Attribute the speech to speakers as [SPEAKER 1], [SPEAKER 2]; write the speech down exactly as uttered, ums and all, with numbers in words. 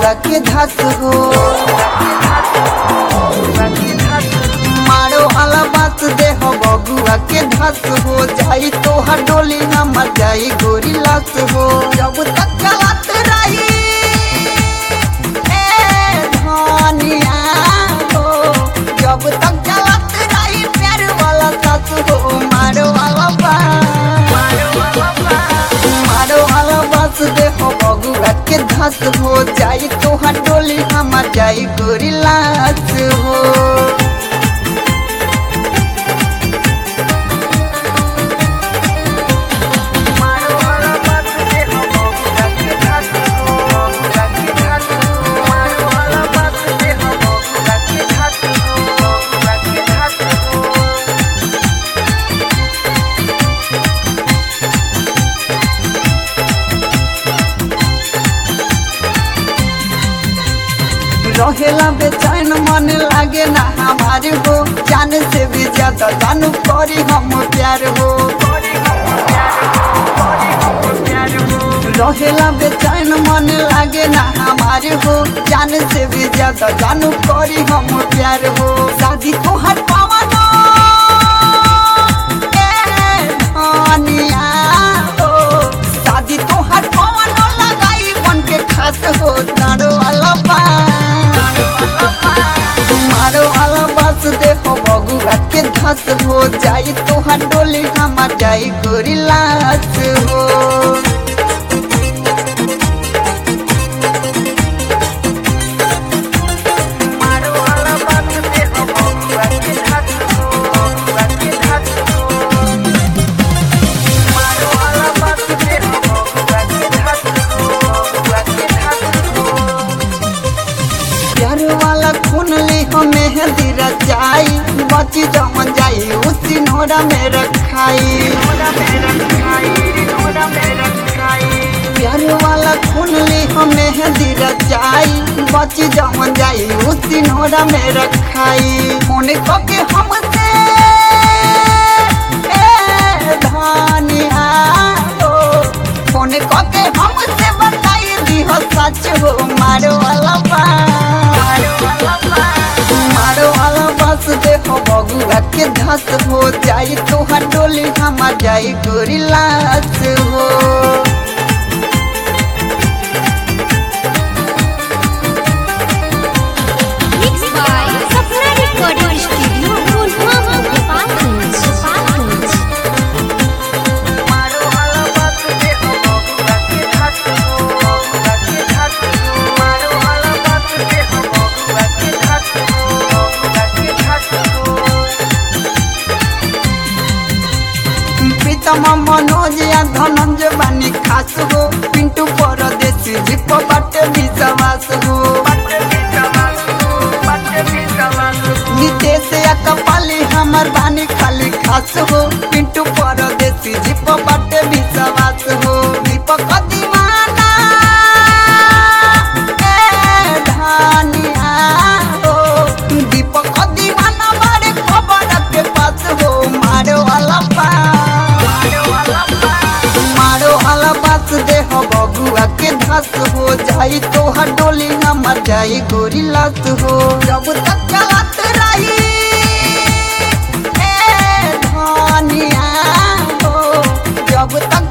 [SPEAKER 1] बगुआ के धस हो। मारो वाला बात दे हो बगुआ के धस हो जाई तो हर डोली हम जाई गोरी लस हो। जब तक चलत रही ए धनिया हो, जब तक चलत रही प्यार वाला सस हो। मारो वाला बात मारो वाला बात दे हो बगुआ के धस हो जाई तो हर डोली हम जाई गोरी लस हो। रहेला बेचैन मन लागे ना हमारे हो, जान से भी ज्यादा जानू करी हम प्यार हो। रहेला बेचैन मन लागे ना हमारे हो, जान से भी ज्यादा जानू करी हम प्यार हो। शादी तो हर पावनो ए धनिया हो, शादी तो हर पावनो लगाई बन के खास हो। तारो वाला मारो वाला बस देखो बगुआ के धस हो जाई तो हर डोली हम जाई गोरी लाश हो। मारो वाला बस देखो बगुआ के धस हो, बगुआ के धस हो। मारो वाला बस देखो बगुआ के धस हो, बगुआ के धस हो। प्यार वाला खून ली हमें दिरा जाई, बची जमन जाई उसी नोरा में रखाई। प्यार वाला खून ली हमें दिरा जाई, बची जमन जाई उसी नोरा में रखाई। मोने को के हमसे ए धनिया हो, मोने को के हमसे बताई दी हो सच हो। मारो वाला मारो वाला बस देखो बगुआ के धस हो जाई तो हर डोली हम जाई गोरी लाश हो। मनोज या धनंजय बानी खास हो, पिंटू परदेसी जीप बाटे विश्वास हो। नितेश या कपाली हमर बानी खाली खास हो, पिंटू परदेसी जीप बाटे विश्वास हो। दीपक दीवाना ए धनिया हो, दीपक दीवाना बड़े खबर के पास हो। मारो वाला मारो वाला बात दे हो बगुआ के धस हो जाई तो हर डोली हम जाई गोरी लाश हो। जब तक चलत रही ए धनिया हो, जब तक